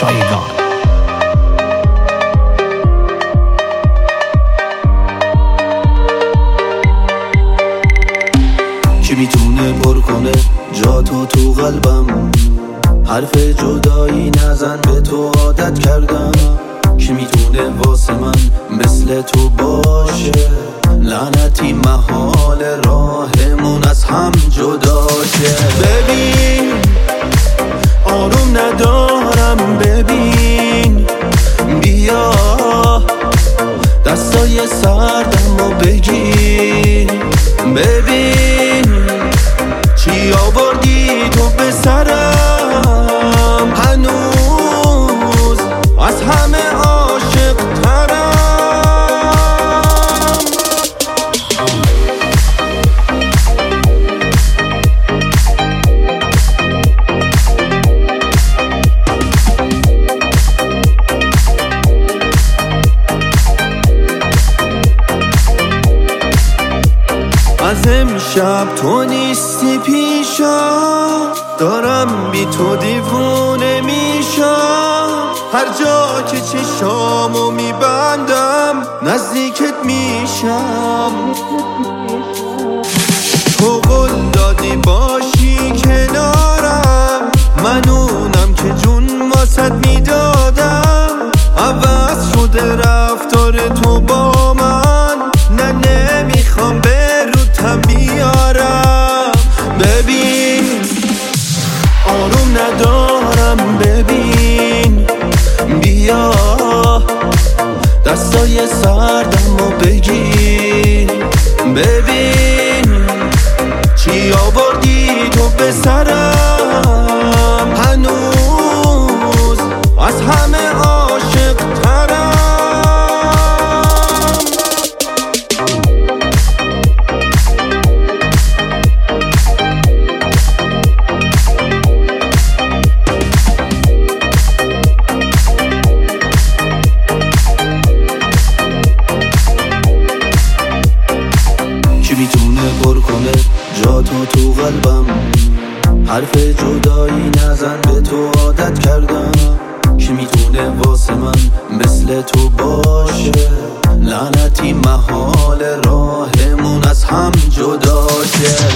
شایگان. کی میتونه پر کنه جا تو قلبم؟ حرف جدایی نزن، به تو عادت کردم. کی میتونه واسه من مثل تو باشه؟ لعنتی محال راهمون از هم جدا شه. ببین آروم ندارم، ببین بیا دستای سردم رو بگیر. ببین چی آوردی تو به سرم، هنوز از همه عاشق ترم. از امشب تو نیستی پیشم، دارم بی تو دیوونه میشم. هر جا که چشامو میبندم نزدیکت میشم. تو قول دادی باشی کنارم، من اونم که جون واسد میدادم. عوض شده رفتار تو با من، نه نمیخوام به روتم بیارم. ببین آروم ندارم، ببین بیا دستای سردم رو بگیر. ببین چی آوردی تو به سرم، هنوز از همه عاشق ترم. کی میتونه پر کنه جا تو قلبم؟ حرف جدایی نزن، به تو عادت کردم. کی میتونه واسه من مثل تو باشه؟ لعنتی محال راهمون از هم جدا شه.